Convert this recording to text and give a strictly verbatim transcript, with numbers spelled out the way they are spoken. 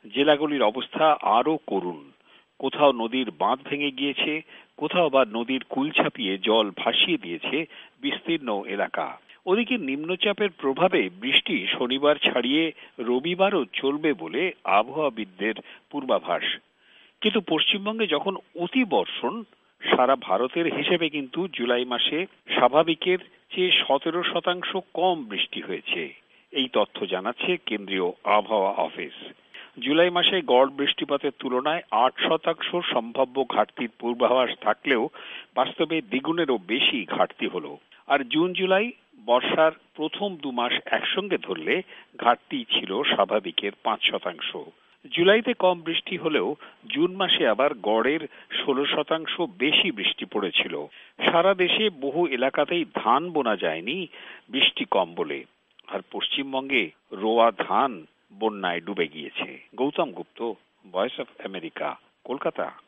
জেলাগুলির অবস্থা আরও করুণ। কোথাও নদীর বাঁধ ভেঙে গিয়েছে, কোথাও বা নদীর কূল ছাপিয়ে জল ভাসিয়ে দিয়েছে বিস্তীর্ণ এলাকা। ওদিকে নিম্নচাপের প্রভাবে বৃষ্টি শনিবার ছাড়িয়ে রবিবারও চলবে বলে আবহাওয়াবিদদের পূর্বাভাস। কিন্তু পশ্চিমবঙ্গে যখন অতি বর্ষণ, সারা ভারতের হিসেবে কিন্তু জুলাই মাসে স্বাভাবিকের চেয়ে সতেরো শতাংশ কম বৃষ্টি হয়েছে। এই তথ্য জানাচ্ছে কেন্দ্রীয় আবহাওয়া অফিস। জুলাই মাসে গড় বৃষ্টিপাতের তুলনায় আট শতাংশ সম্ভাব্য ঘাটতির পূর্বাভাস থাকলেও বাস্তবে দ্বিগুণেরও বেশি ঘাটতি হলো। আর জুন জুলাই বর্ষার প্রথম দু মাস একসঙ্গে ধরলে ঘাটতি ছিল স্বাভাবিকের পাঁচ শতাংশ। জুলাইতে কম বৃষ্টি হলেও জুন মাসে আবার গড়ের ষোলো শতাংশ বেশি বৃষ্টি পড়েছিল। সারা দেশে বহু এলাকাতেই ধান বোনা যায়নি বৃষ্টি কম বলে। আর পশ্চিমবঙ্গে রোয়া ধান বন্যায় ডুবে গিয়েছে। Gautam Gupta, voice of America, Kolkata.